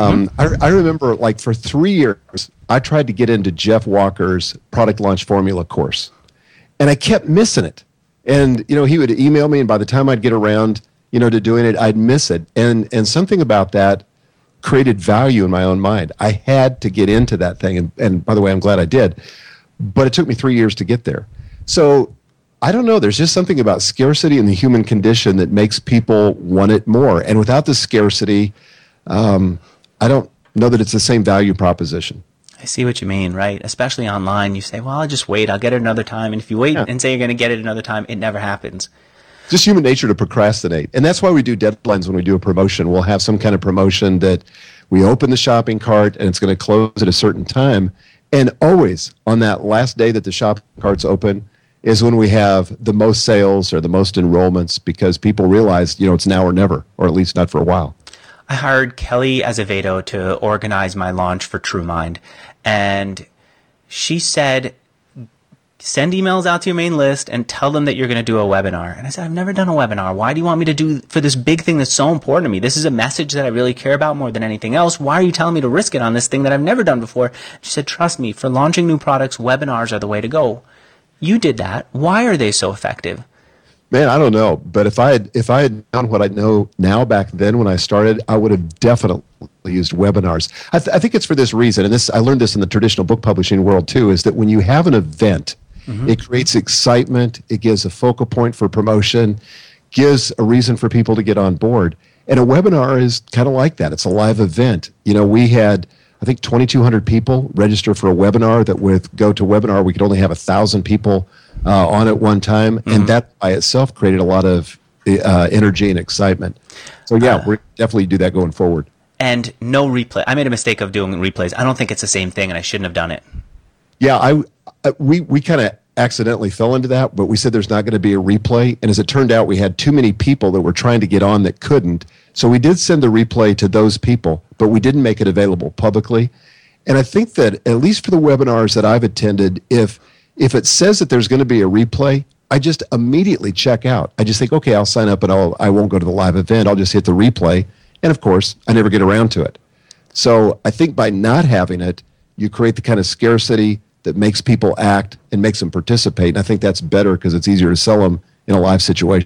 I remember, for 3 years, I tried to get into Jeff Walker's product launch formula course, and I kept missing it. And, he would email me, and by the time I'd get around, to doing it, I'd miss it. And something about that created value in my own mind. I had to get into that thing. And by the way, I'm glad I did. But it took me 3 years to get there. So I don't know. There's just something about scarcity in the human condition that makes people want it more. And without the scarcity, I don't know that it's the same value proposition. I see what you mean, right? Especially online, you say, well, I'll just wait. I'll get it another time. And if you wait and say you're going to get it another time, it never happens. Just human nature to procrastinate. And that's why we do deadlines when we do a promotion. We'll have some kind of promotion that we open the shopping cart and it's going to close at a certain time. And always on that last day that the shopping cart's open is when we have the most sales or the most enrollments, because people realize, it's now or never, or at least not for a while. I hired Kelly Azevedo to organize my launch for TrueMind. And she said, send emails out to your main list and tell them that you're going to do a webinar. And I said, I've never done a webinar. Why do you want me to do for this big thing that's so important to me? This is a message that I really care about more than anything else. Why are you telling me to risk it on this thing that I've never done before? She said, trust me, for launching new products, webinars are the way to go. You did that. Why are they so effective? Man, I don't know. But if I had known what I know now back then when I started, I would have definitely used webinars. I think it's for this reason, and I learned this in the traditional book publishing world too, is that when you have an event, it creates excitement, it gives a focal point for promotion, gives a reason for people to get on board. And a webinar is kind of like that. It's a live event. We had, I think, 2,200 people register for a webinar that with GoToWebinar, we could only have 1,000 people on at one time. And that by itself created a lot of energy and excitement. So yeah, we're definitely do that going forward. And no replay. I made a mistake of doing replays. I don't think it's the same thing, and I shouldn't have done it. Yeah, we kind of accidentally fell into that, but we said there's not going to be a replay. And as it turned out, we had too many people that were trying to get on that couldn't. So we did send the replay to those people, but we didn't make it available publicly. And I think that at least for the webinars that I've attended, if it says that there's going to be a replay, I just immediately check out. I just think, okay, I'll sign up and I won't go to the live event. I'll just hit the replay. And of course, I never get around to it. So I think by not having it, you create the kind of scarcity that makes people act and makes them participate. And I think that's better because it's easier to sell them in a live situation.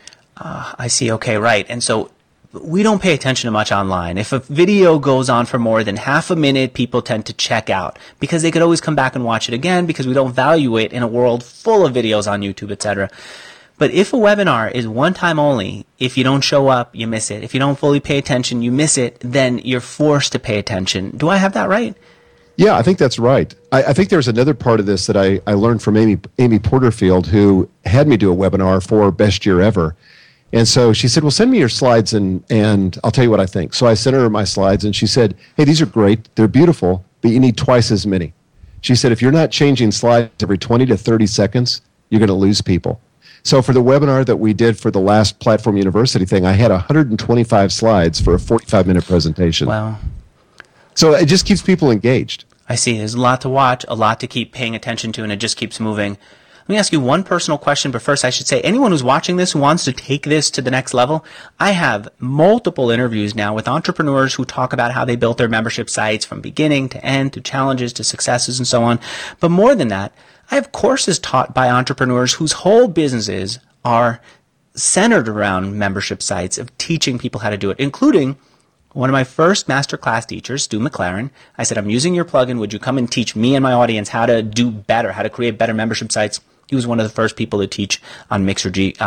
I see. Okay, right. And so we don't pay attention to much online. If a video goes on for more than half a minute, people tend to check out because they could always come back and watch it again because we don't value it in a world full of videos on YouTube, etc. But if a webinar is one time only, if you don't show up, you miss it. If you don't fully pay attention, you miss it, then you're forced to pay attention. Do I have that right? Yeah, I think that's right. I think there's another part of this that I learned from Amy Porterfield, who had me do a webinar for Best Year Ever. And so she said, well, send me your slides and I'll tell you what I think. So I sent her my slides and she said, hey, these are great. They're beautiful, but you need twice as many. She said, if you're not changing slides every 20 to 30 seconds, you're going to lose people. So for the webinar that we did for the last Platform University thing, I had 125 slides for a 45-minute presentation. Wow. So it just keeps people engaged. I see. There's a lot to watch, a lot to keep paying attention to, and it just keeps moving. Let me ask you one personal question, but first I should say, anyone who's watching this who wants to take this to the next level, I have multiple interviews now with entrepreneurs who talk about how they built their membership sites from beginning to end, to challenges, to successes, and so on. But more than that, I have courses taught by entrepreneurs whose whole businesses are centered around membership sites, of teaching people how to do it, including one of my first masterclass teachers, Stu McLaren. I said, I'm using your plugin. Would you come and teach me and my audience how to do better, how to create better membership sites? He was one of the first people to teach on Mixergy.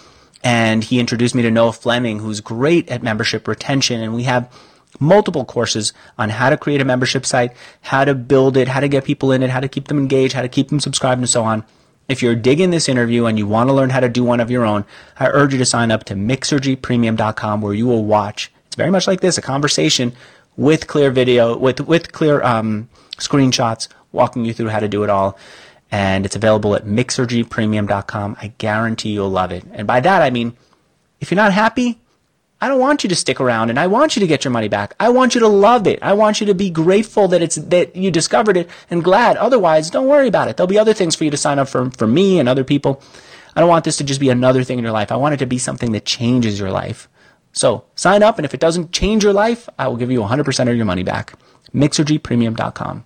And he introduced me to Noah Fleming, who's great at membership retention. And we have multiple courses on how to create a membership site, how to build it, how to get people in it, how to keep them engaged, how to keep them subscribed, and so on. If you're digging this interview and you want to learn how to do one of your own, I urge you to sign up to mixergypremium.com, where you will watch, it's very much like this, a conversation with clear video, with clear screenshots walking you through how to do it all. And it's available at mixergypremium.com. I guarantee you'll love it. And by that, I mean, if you're not happy, I don't want you to stick around, and I want you to get your money back. I want you to love it. I want you to be grateful that you discovered it and glad. Otherwise, don't worry about it. There'll be other things for you to sign up for me and other people. I don't want this to just be another thing in your life. I want it to be something that changes your life. So sign up, and if it doesn't change your life, I will give you 100% of your money back. mixergypremium.com.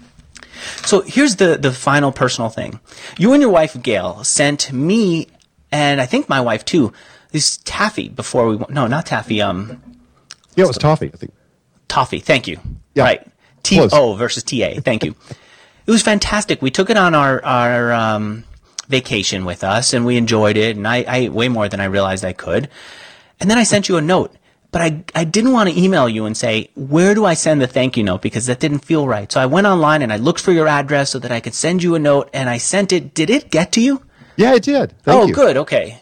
So here's the final personal thing. You and your wife, Gail, sent me, and I think my wife too, this taffy before we, no, not taffy. Yeah, it was toffee, I think. Toffee, thank you. Yeah. Right. T-O versus T-A, thank you. It was fantastic. We took it on our vacation with us, and we enjoyed it, and I ate way more than I realized I could. And then I sent you a note. But I didn't want to email you and say, where do I send the thank you note? Because that didn't feel right. So I went online and I looked for your address so that I could send you a note, and I sent it. Did it get to you? Yeah, it did. Thank you. Oh, good. Okay.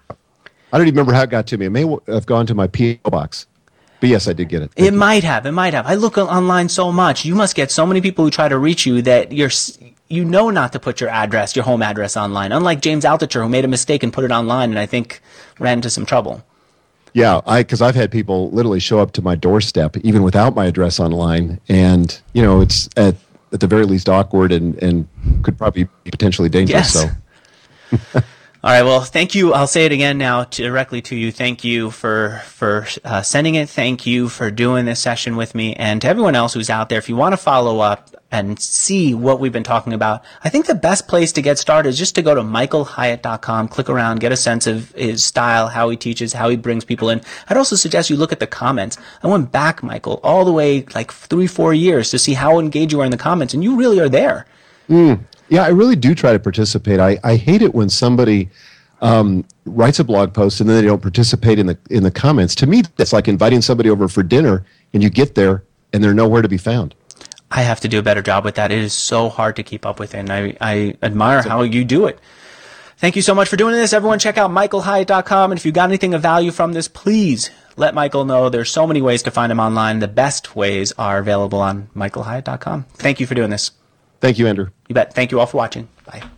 I don't even remember how it got to me. It may have gone to my P.O. box. But yes, I did get it. It might have. I look online so much. You must get so many people who try to reach you that you know not to put your address, your home address online. Unlike James Altucher, who made a mistake and put it online and I think ran into some trouble. Yeah, because I've had people literally show up to my doorstep even without my address online, and it's at the very least awkward and could probably be potentially dangerous. Yes. So. All right. Well, thank you. I'll say it again now directly to you. Thank you for sending it. Thank you for doing this session with me, and to everyone else who's out there. If you want to follow up and see what we've been talking about, I think the best place to get started is just to go to michaelhyatt.com, click around, get a sense of his style, how he teaches, how he brings people in. I'd also suggest you look at the comments. I went back, Michael, all the way like 3-4 years to see how engaged you are in the comments, and you really are there. Yeah, I really do try to participate. I hate it when somebody writes a blog post and then they don't participate in the comments. To me, that's like inviting somebody over for dinner and you get there and they're nowhere to be found. I have to do a better job with that. It is so hard to keep up with, and I admire how you do it. Thank you so much for doing this. Everyone check out michaelhyatt.com, and if you got anything of value from this, please let Michael know. There's so many ways to find him online. The best ways are available on michaelhyatt.com. Thank you for doing this. Thank you, Andrew. You bet. Thank you all for watching. Bye.